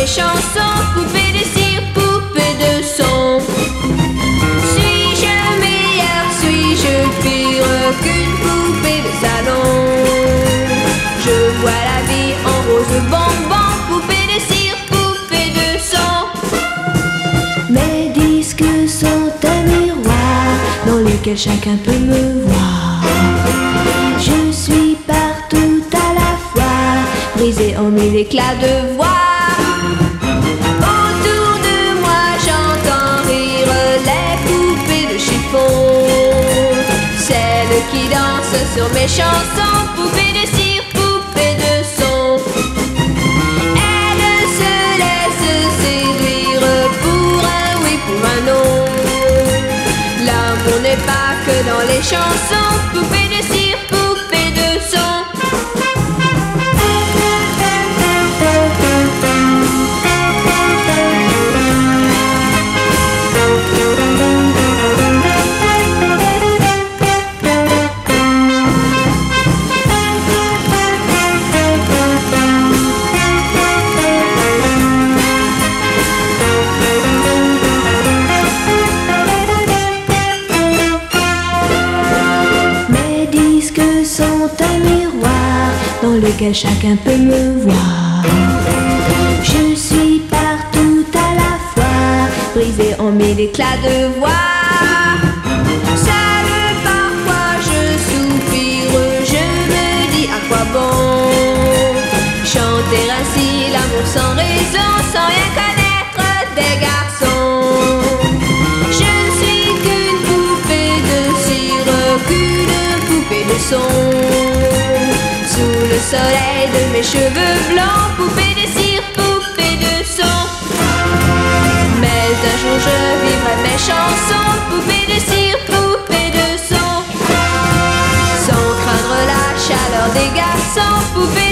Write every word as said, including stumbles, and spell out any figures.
chansons, poupée de cire, poupée de son. Suis-je meilleure, suis-je pire qu'une poupée de salon? Je vois la vie en rose bonbon, poupée de cire, poupée de son. Mes disques sont un miroir dans lequel chacun peut me voir. Je suis partout à la fois, brisée en mille éclats de voix. Autour de moi j'entends rire les poupées de chiffon, celles qui dansent sur mes chansons, poupées de cire, poupées de son. Elles se laissent séduire pour un oui, pour un non. L'amour n'est pas que dans les chansons, poupées de cire, poupées de son. Dans lequel chacun peut me voir. Je suis partout à la fois, brisée en mille éclats de voix. Seule parfois je soupire, je me dis à quoi bon chanter ainsi l'amour sans raison, sans rien connaître des garçons. Je ne suis qu'une poupée de cire, qu'une poupée de son. Sous le soleil de mes cheveux blancs, poupée de cire, poupée de son. Mais un jour je vivrai mes chansons, poupée de cire, poupée de son. Sans craindre la chaleur des garçons, poupée